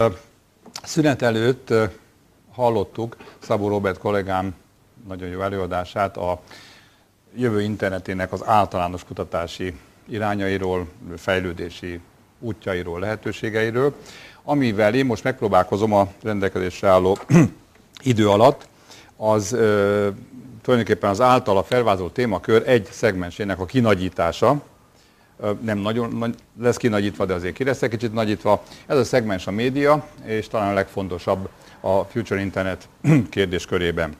Szünet előtt hallottuk Szabó Róbert kollégám nagyon jó előadását a jövő internetének az általános kutatási irányairól, fejlődési útjairól, lehetőségeiről, amivel én most megpróbálkozom a rendelkezésre álló idő alatt, az tulajdonképpen az általa felvázolt témakör egy szegmensének a kinagyítása. Nem nagyon lesz kinagyítva, de azért ki lesz egy kicsit nagyítva. Ez a szegmens a média, és talán a legfontosabb a Future Internet kérdéskörében.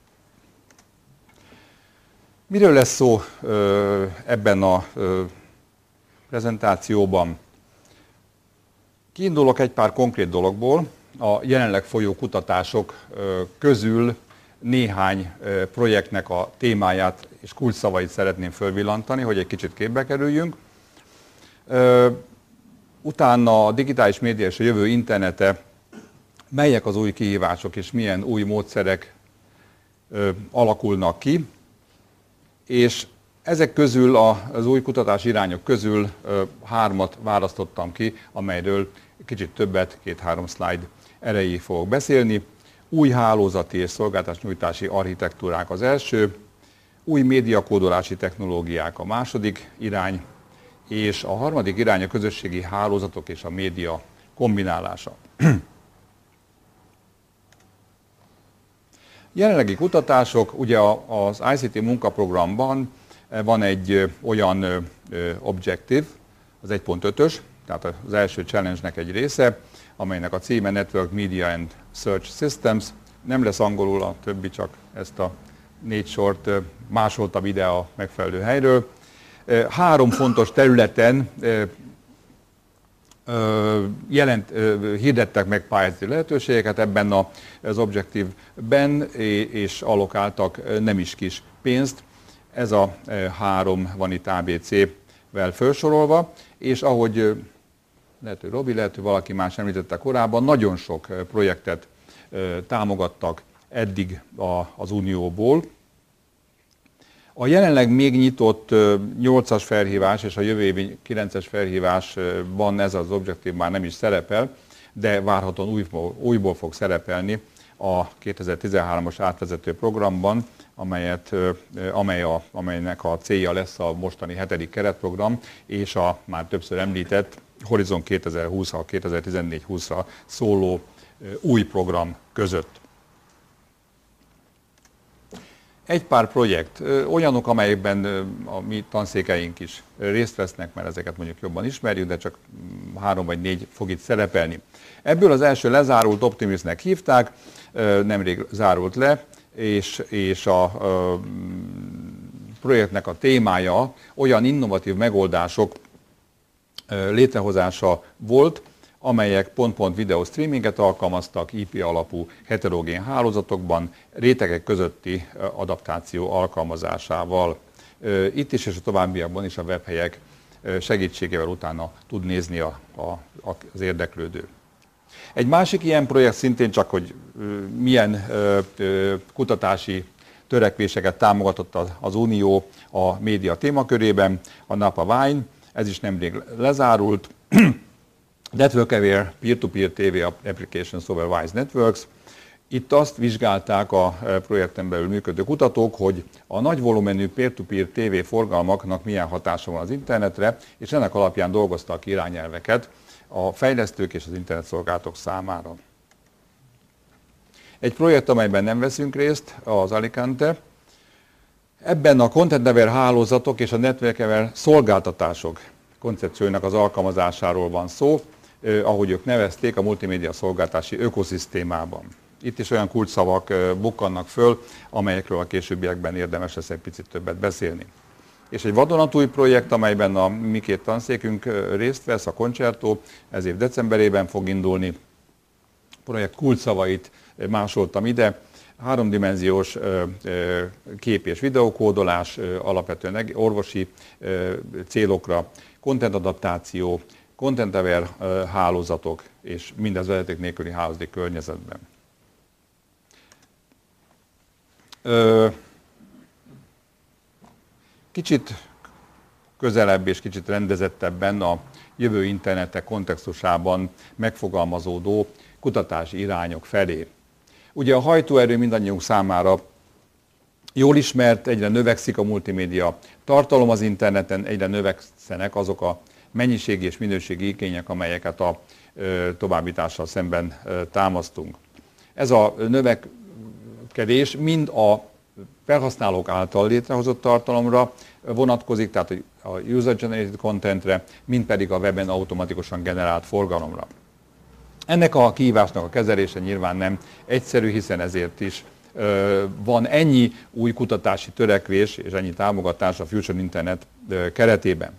Miről lesz szó ebben a prezentációban? Kiindulok egy pár konkrét dologból. A jelenleg folyó kutatások közül néhány projektnek a témáját és kulcsszavait szeretném fölvillantani, hogy egy kicsit képbe kerüljünk. Utána a digitális média és a jövő internete, melyek az új kihívások és milyen új módszerek alakulnak ki, és ezek közül, az új kutatási irányok közül 3-at választottam ki, amelyről kicsit többet, 2-3 szlájd erejéig fogok beszélni. Új hálózati és szolgáltatásnyújtási architektúrák az első, új médiakódolási technológiák a második irány, és a harmadik irány a közösségi hálózatok és a média kombinálása. Jelenlegi kutatások, ugye az ICT munkaprogramban van egy olyan objective, az 1.5-ös, tehát az első challenge-nek egy része, amelynek a címe Network Media and Search Systems. Nem lesz angolul, a többi csak ezt a 4 sort másoltam ide a megfelelő helyről. 3 fontos területen hirdettek meg pályázati lehetőségeket ebben az Objective-ben, és allokáltak nem is kis pénzt. Ez a 3 van itt ABC-vel felsorolva, és ahogy lehet, hogy Robi, lehet, hogy valaki más említette korábban, nagyon sok projektet támogattak eddig az Unióból. A jelenleg még nyitott 8-as felhívás és a jövő évi 9-es felhívásban ez az Objective már nem is szerepel, de várhatóan újból fog szerepelni a 2013-as átvezető programban, amelynek a célja lesz a mostani 7. keretprogram és a már többször említett Horizon 2020-ra, 2014-20-ra szóló új program között. Egy pár projekt, olyanok, amelyekben a mi tanszékeink is részt vesznek, mert ezeket mondjuk jobban ismerjük, de csak 3 vagy 4 fog itt szerepelni. Ebből az első lezárult, Optimisnek hívták, nemrég zárult le, és a projektnek a témája olyan innovatív megoldások létrehozása volt, amelyek pont-pont videó streaminget alkalmaztak IP alapú heterogén hálózatokban, rétegek közötti adaptáció alkalmazásával. Itt is és a továbbiakban is a webhelyek segítségével utána tud nézni az érdeklődő. Egy másik ilyen projekt szintén csak, hogy milyen kutatási törekvéseket támogatott az Unió a média témakörében, a Napa Wine, ez is nemrég lezárult. Network Aware Peer-to-Peer TV Applications over WISE Networks. Itt azt vizsgálták a projekten belül működő kutatók, hogy a nagy volumenű peer-to-peer TV forgalmaknak milyen hatása van az internetre, és ennek alapján dolgoztak irányelveket a fejlesztők és az internetszolgáltatók számára. Egy projekt, amelyben nem veszünk részt, az Alicante. Ebben a Content Aware hálózatok és a Network Aware szolgáltatások koncepciójának az alkalmazásáról van szó, ahogy ők nevezték, a multimédia szolgáltási ökoszisztémában. Itt is olyan kulcsszavak bukkannak föl, amelyekről a későbbiekben érdemes lesz egy picit többet beszélni. És egy vadonatúj projekt, amelyben a mi 2 tanszékünk részt vesz, a Concerto, ez év decemberében fog indulni. Projekt kulcsszavait másoltam ide. 3-dimenziós kép- és videókódolás, alapvetően orvosi célokra, content adaptáció, Content Aware hálózatok, és mindez vezeték nélküli hálózati környezetben. Kicsit közelebb és kicsit rendezettebben a jövő internete kontextusában megfogalmazódó kutatási irányok felé. Ugye a hajtóerő mindannyiunk számára jól ismert, egyre növekszik a multimédia tartalom az interneten, egyre növekszenek azok a mennyiségi és minőségi igények, amelyeket a továbbítással szemben támasztunk. Ez a növekedés mind a felhasználók által létrehozott tartalomra vonatkozik, tehát a user-generated contentre, mind pedig a weben automatikusan generált forgalomra. Ennek a kihívásnak a kezelése nyilván nem egyszerű, hiszen ezért is van ennyi új kutatási törekvés és ennyi támogatás a Future Internet keretében.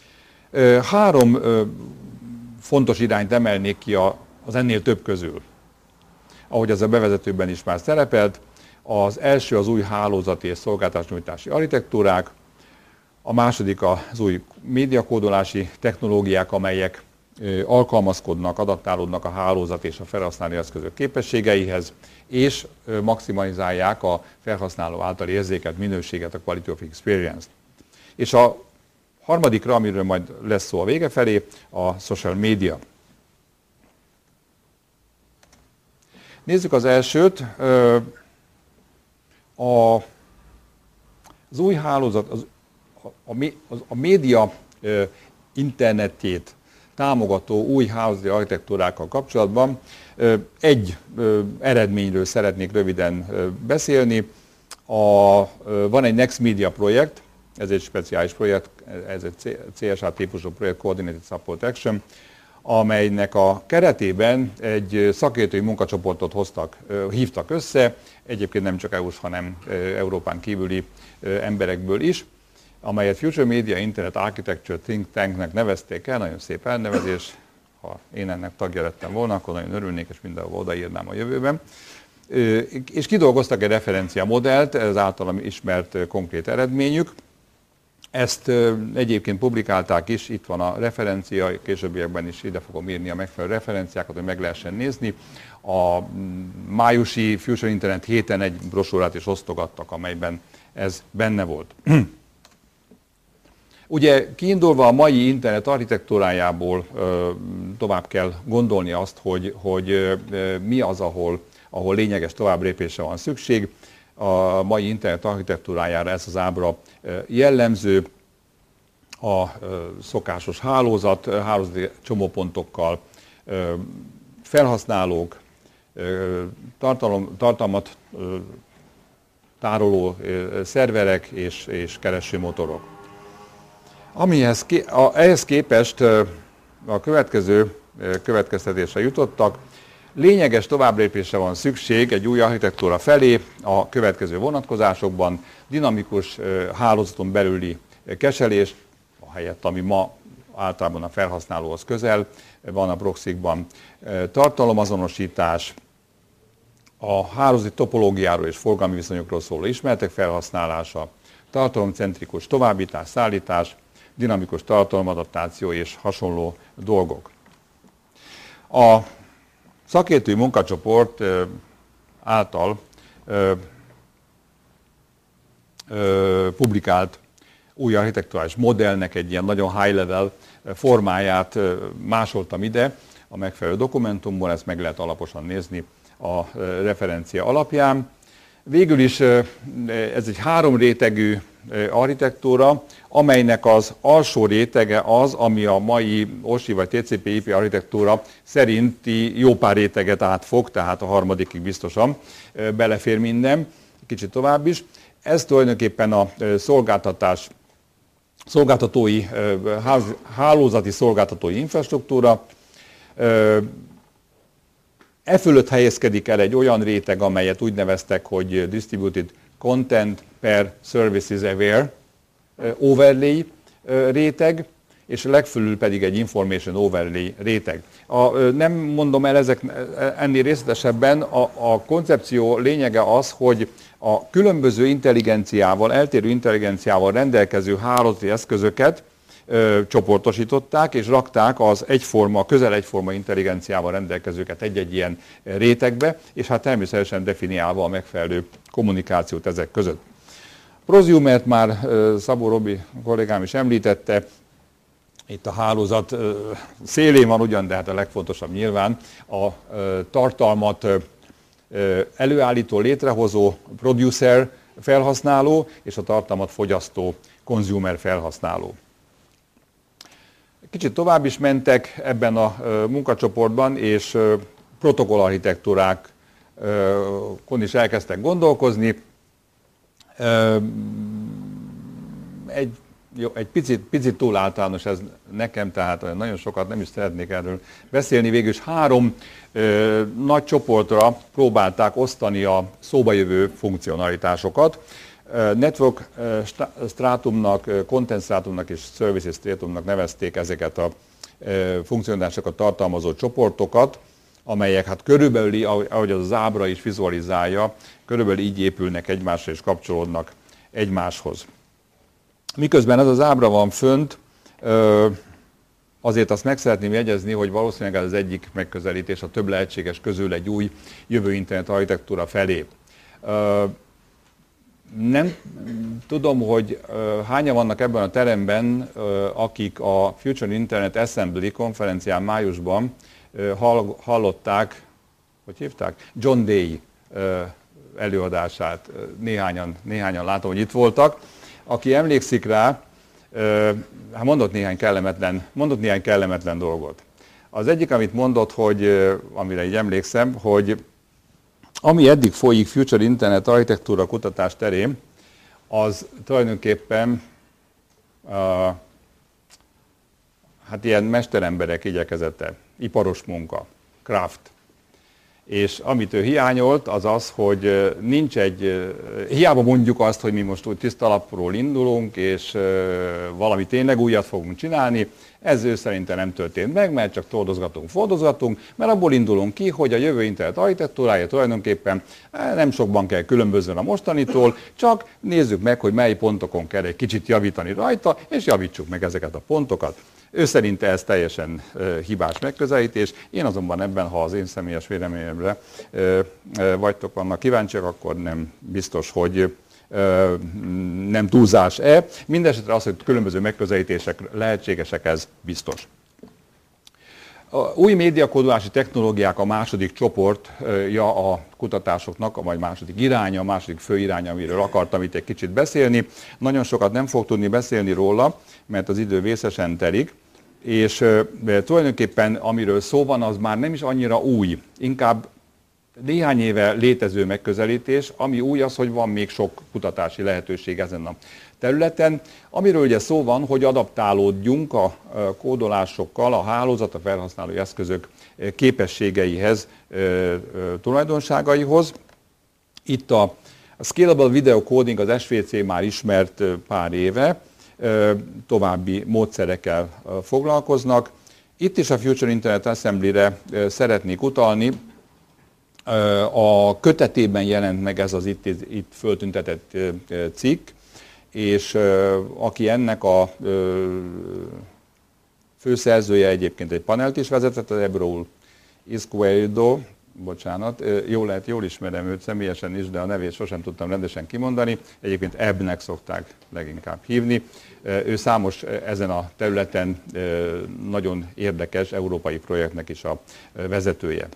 3 fontos irányt emelnék ki az ennél több közül. Ahogy ez a bevezetőben is már szerepelt, az első az új hálózati és szolgáltatásnyújtási architektúrák, a második az új médiakódolási technológiák, amelyek alkalmazkodnak, adaptálódnak a hálózat és a felhasználói eszközök képességeihez, és maximalizálják a felhasználó által érzékelt minőséget, a quality of experience-t. És a harmadikra, amiről majd lesz szó a vége felé, a social media. Nézzük az elsőt. Az új hálózat, a média internetjét támogató új hálózati architektúrákkal kapcsolatban egy eredményről szeretnék röviden beszélni. Van egy Next Media projekt, ez egy speciális projekt, ez egy CSA típusú projekt, Coordinated Support Action, amelynek a keretében egy szakértői munkacsoportot hívtak össze, egyébként nem csak EU-s, hanem Európán kívüli emberekből is, amelyet Future Media Internet Architecture Think Tanknek nevezték el, nagyon szép elnevezés, ha én ennek tagja lettem volna, akkor nagyon örülnék, és mindenhol odaírnám a jövőben. És kidolgoztak egy referenciamodellt, ez általam ismert konkrét eredményük. Ezt egyébként publikálták is, itt van a referencia, későbbiekben is ide fogom írni a megfelelő referenciákat, hogy meg lehessen nézni. A májusi Future Internet héten egy brosúrát is osztogattak, amelyben ez benne volt. Ugye kiindulva a mai internet architektúrájából tovább kell gondolni azt, hogy mi az, ahol lényeges továbblépésre van szükség. A mai internet architektúrájára ez az ábra jellemző, a szokásos hálózati csomópontokkal, felhasználók, tartalmat tároló szerverek és keresőmotorok. Ehhez képest a következő következtetésre jutottak. Lényeges továbblépésre van szükség egy új architektúra felé a következő vonatkozásokban: dinamikus hálózaton belüli kezelés, ahelyett, ami ma általában a felhasználóhoz közel van a proxykban, tartalomazonosítás, a hálózati topológiáról és forgalmi viszonyokról szóló ismeretek felhasználása, tartalomcentrikus továbbítás, szállítás, dinamikus tartalomadaptáció és hasonló dolgok. A szakértői munkacsoport által publikált új architekturális modellnek egy ilyen nagyon high-level formáját másoltam ide a megfelelő dokumentumból, ezt meg lehet alaposan nézni a referencia alapján. Végül is ez egy 3 rétegű architektúra, amelynek az alsó rétege az, ami a mai OSI vagy TCP/IP architektúra szerinti jó pár réteget átfog, tehát a harmadikig biztosan belefér minden, kicsit tovább is. Ez tulajdonképpen a hálózati szolgáltatói infrastruktúra. E fölött helyezkedik el egy olyan réteg, amelyet úgy neveztek, hogy Distributed Content per Services Aware overlay réteg, és legfölül pedig egy Information Overlay réteg. Nem mondom el ennél részletesebben, a koncepció lényege az, hogy a különböző intelligenciával, eltérő intelligenciával rendelkező hálózati eszközöket csoportosították, és rakták az közel egyforma intelligenciával rendelkezőket egy-egy ilyen rétegbe, és hát természetesen definiálva a megfelelő kommunikációt ezek között. Prosumert már Szabó Robi kollégám is említette, itt a hálózat szélén van ugyan, de hát a legfontosabb nyilván a tartalmat előállító, létrehozó, producer felhasználó, és a tartalmat fogyasztó, consumer felhasználó. Kicsit tovább is mentek ebben a munkacsoportban, és protokollarchitektúrákon is elkezdtek gondolkozni. Egy picit túl általános ez nekem, tehát nagyon sokat nem is szeretnék erről beszélni. Végül is 3 nagy csoportra próbálták osztani a szóba jövő funkcionalitásokat. Network Stratumnak, Content Stratumnak és Services Stratumnak nevezték ezeket a funkcionalitásokat tartalmazó csoportokat, amelyek hát körülbelül, ahogy az ábra is vizualizálja, körülbelül így épülnek egymásra és kapcsolódnak egymáshoz. Miközben ez az ábra van fönt, azért azt meg szeretném jegyezni, hogy valószínűleg ez az egyik megközelítés a több lehetséges közül egy új jövő internet architektúra felé. Nem tudom, hogy hányan vannak ebben a teremben, akik a Future Internet Assembly konferencián májusban hallották, hogy hívták? John Day előadását. Néhányan látom, hogy itt voltak. Aki emlékszik rá, mondott néhány kellemetlen dolgot. Az egyik, amit mondott, hogy, amire így emlékszem, hogy ami eddig folyik Future Internet architektúra kutatás terén, az tulajdonképpen hát ilyen mesteremberek igyekezete, iparos munka, craft. És amit ő hiányolt, az az, hogy nincs hiába mondjuk azt, hogy mi most úgy tiszta alapról indulunk, és valami tényleg újat fogunk csinálni, ez ő szerintem nem történt meg, mert csak fordozgatunk, mert abból indulunk ki, hogy a jövő internet architektúrája tulajdonképpen nem sokban kell különbözön a mostanitól, csak nézzük meg, hogy mely pontokon kell egy kicsit javítani rajta, és javítsuk meg ezeket a pontokat. Ő szerinte ez teljesen hibás megközelítés, én azonban ebben, ha az én személyes véleményemre vagytok vannak kíváncsiak, akkor nem biztos, hogy nem túlzás-e. Mindenesetre az, hogy különböző megközelítések lehetségesek, ez biztos. A új médiakódolási technológiák a második csoportja a kutatásoknak, vagy második iránya, a második fő iránya, amiről akartam itt egy kicsit beszélni. Nagyon sokat nem fog tudni beszélni róla, mert az idő vészesen telik, és tulajdonképpen amiről szó van, az már nem is annyira új, inkább néhány éve létező megközelítés, ami új az, hogy van még sok kutatási lehetőség ezen a területen, amiről ugye szó van, hogy adaptálódjunk a kódolásokkal a hálózat, a felhasználói eszközök képességeihez, tulajdonságaihoz. Itt a Scalable Video Coding, az SVC már ismert pár éve, további módszerekkel foglalkoznak. Itt is a Future Internet Assembly-re szeretnék utalni. A kötetében jelent meg ez az itt föltüntetett cikk, és aki ennek a főszerzője egyébként egy panelt is vezetett, az Ebrul Izquierdo, bocsánat, jól ismerem őt személyesen is, de a nevét sosem tudtam rendesen kimondani, egyébként Ebnek szokták leginkább hívni. Ő számos ezen a területen nagyon érdekes európai projektnek is a vezetője.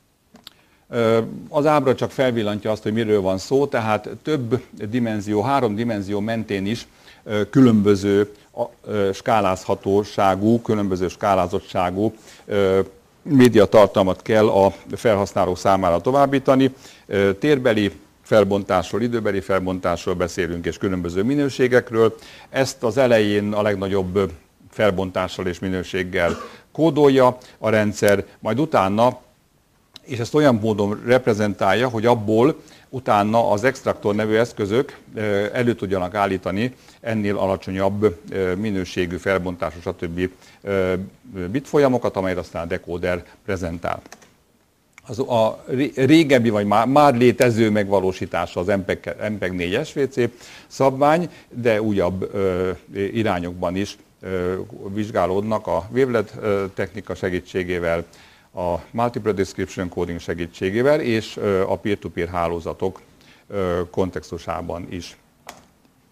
Az ábra csak felvillantja azt, hogy miről van szó, tehát több dimenzió, 3 dimenzió mentén is különböző skálázhatóságú, különböző skálázottságú médiatartalmat kell a felhasználók számára továbbítani. Térbeli felbontásról, időbeli felbontásról beszélünk, és különböző minőségekről. Ezt az elején a legnagyobb felbontással és minőséggel kódolja a rendszer, majd utána, és ezt olyan módon reprezentálja, hogy abból utána az extraktor nevű eszközök elő tudjanak állítani ennél alacsonyabb minőségű felbontású, stb. Bitfolyamokat, amelyet aztán a decoder prezentál. A régebbi, vagy már létező megvalósítása az MPEG 4 SVC szabvány, de újabb irányokban is vizsgálódnak a wavelet technika segítségével, a Multiple Description Coding segítségével és a peer-to-peer hálózatok kontextusában is.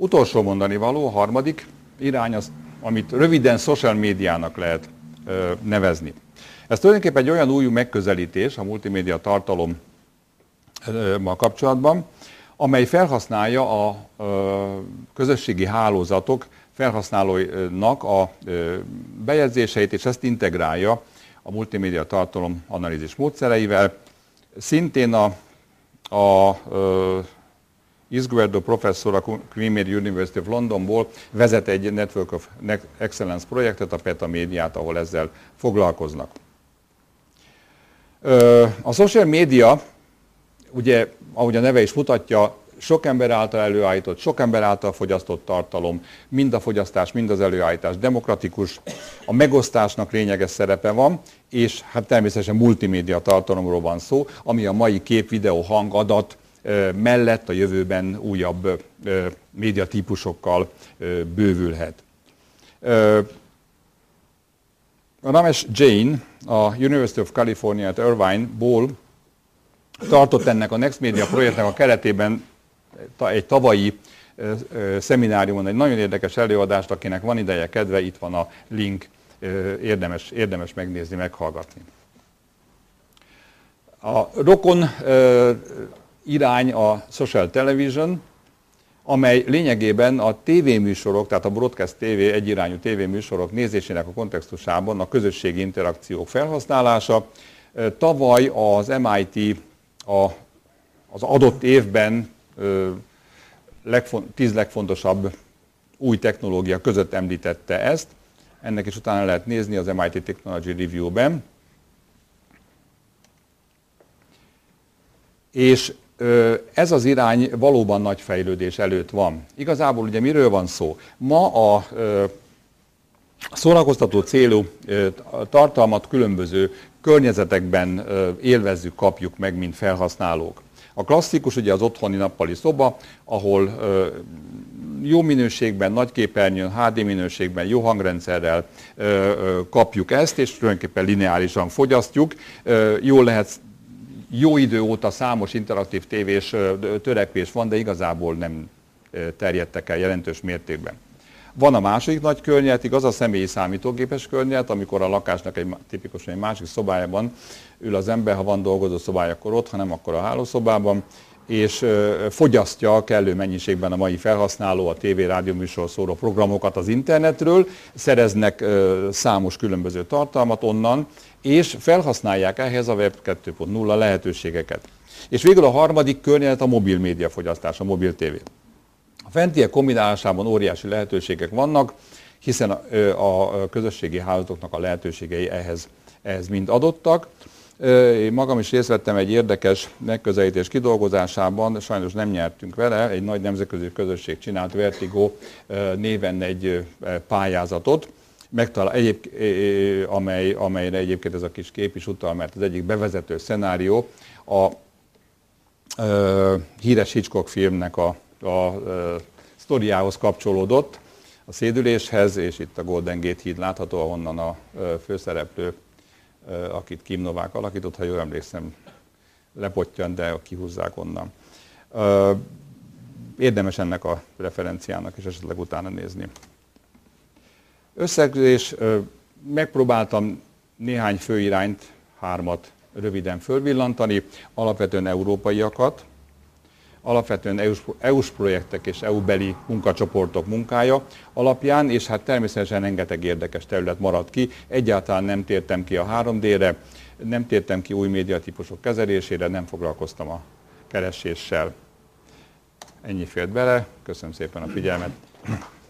Utolsó mondani való, a harmadik irány, az, amit röviden social médiának lehet nevezni. Ez tulajdonképpen egy olyan új megközelítés a multimédia tartalommal kapcsolatban, amely felhasználja a közösségi hálózatok felhasználóinak a bejegyzéseit, és ezt integrálja a multimédia tartalom analízis módszereivel. Szintén a Izquierdo professzor a Queen Mary University of Londonból vezet egy Network of Excellence projektet, a PETA médiát, ahol ezzel foglalkoznak. A social media, ugye, ahogy a neve is mutatja, sok ember által előállított, sok ember által fogyasztott tartalom, mind a fogyasztás, mind az előállítás demokratikus, a megosztásnak lényeges szerepe van, és hát természetesen multimédia tartalomról van szó, ami a mai kép, videó, hang, adat mellett a jövőben újabb médiatípusokkal bővülhet. Ramesh Jain, a University of California at Irvine-ból tartott ennek a Next Media projektnek a keretében egy tavalyi szemináriumon egy nagyon érdekes előadást, akinek van ideje, kedve, itt van a link, érdemes megnézni, meghallgatni. A rokon irány a social television, amely lényegében a tévéműsorok, tehát a broadcast TV, egyirányú tévéműsorok nézésének a kontextusában a közösségi interakciók felhasználása. Tavaly az MIT az adott évben 10 legfontosabb új technológia között említette ezt. Ennek is utána lehet nézni az MIT Technology Review-ben. És ez az irány valóban nagy fejlődés előtt van. Igazából ugye miről van szó? Ma a szórakoztató célú tartalmat különböző környezetekben élvezzük, kapjuk meg, mint felhasználók. A klasszikus ugye az otthoni nappali szoba, ahol jó minőségben, nagy képernyőn, HD minőségben, jó hangrendszerrel kapjuk ezt, és tulajdonképpen lineárisan fogyasztjuk. Jól lehet, jó idő óta számos interaktív tévés törekvés van, de igazából nem terjedtek el jelentős mértékben. Van a második nagy környezet, az a személyi számítógépes környezet, amikor a lakásnak tipikusan egy másik szobájában ül az ember, ha van dolgozó szobája, akkor ott, ha nem, akkor a hálószobában, és fogyasztja kellő mennyiségben a mai felhasználó a tévé, rádióműsor szóló programokat az internetről, szereznek számos különböző tartalmat onnan, és felhasználják ehhez a Web 2.0 lehetőségeket. És végül a harmadik környezet a mobil médiafogyasztás, a mobil tévé. A fentiek kombinálásában óriási lehetőségek vannak, hiszen a közösségi hálózatoknak a lehetőségei ehhez mind adottak. Én magam is részt vettem egy érdekes megközelítés kidolgozásában, sajnos nem nyertünk vele, egy nagy nemzetközi közösség csinált, Vertigo néven egy pályázatot, amelyre egyébként ez a kis kép is utal, mert az egyik bevezető szenárió a híres Hitchcock filmnek a sztoriához kapcsolódott, a Szédüléshez, és itt a Golden Gate híd látható, ahonnan a főszereplő, akit Kim Novák alakított, ha jól emlékszem, lepottyant, de kihúzzák onnan. Érdemes ennek a referenciának is esetleg utána nézni. Összegzés, megpróbáltam néhány főirányt, 3 röviden fölvillantani, alapvetően európaiakat, alapvetően EU-s projektek és EU-beli munkacsoportok munkája alapján, és hát természetesen rengeteg érdekes terület maradt ki. Egyáltalán nem tértem ki a 3D-re, nem tértem ki új médiatípusok kezelésére, nem foglalkoztam a kereséssel. Ennyi fért bele, köszönöm szépen a figyelmet.